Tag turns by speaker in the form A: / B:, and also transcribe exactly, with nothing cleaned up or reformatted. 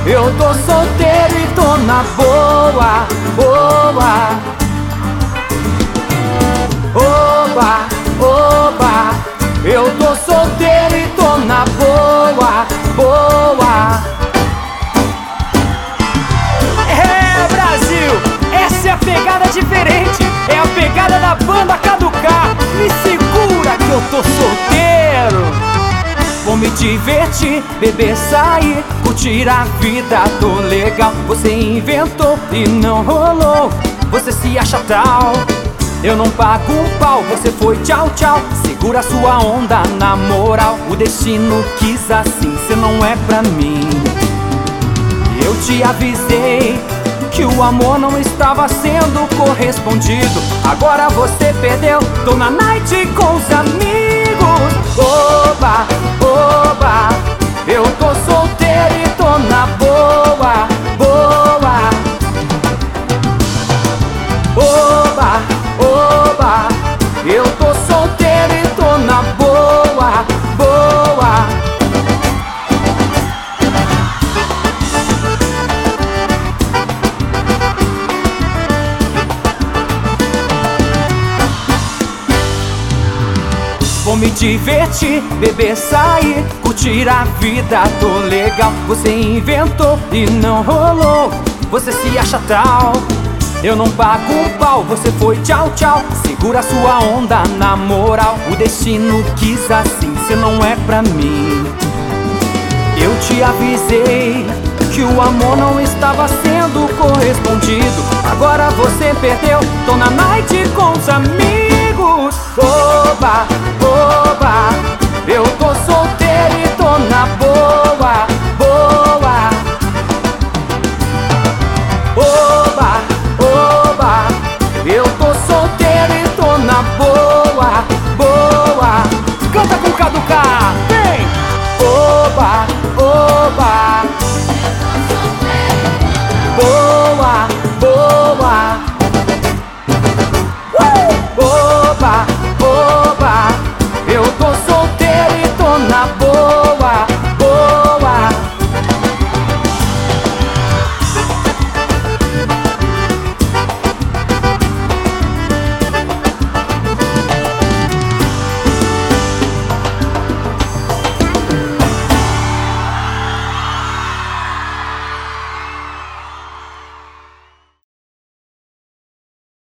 A: Eu tô solteiro e tô na boa, boa. Oba, oba. Eu tô solteiro e tô na boa, boa. É, Brasil, essa é a pegada diferente. É a pegada da banda Caducar. Me segura que eu tô solteiro. Vou me divertir, beber, sair, curtir a vida, tô legal. Você inventou e não rolou, você se acha tal. Eu não pago um pau, você foi tchau, tchau. Segura sua onda na moral. O destino quis assim, cê não é pra mim. Eu te avisei que o amor não estava sendo correspondido. Agora você perdeu, tô na night com os amigos. Oba, oba. Eu tô solteiro e tô na boa, boa. Oba, oba. Eu tô solteiro e tô na boa, boa. Vou me divertir, beber, sair, curtir a vida, tô legal. Você inventou e não rolou, você se acha tal. Eu não pago um pau, você foi tchau, tchau. Segura sua onda na moral. O destino quis assim, cê não é pra mim. Eu te avisei que o amor não estava sendo correspondido. Agora você perdeu, tô na night com os amigos. Oba,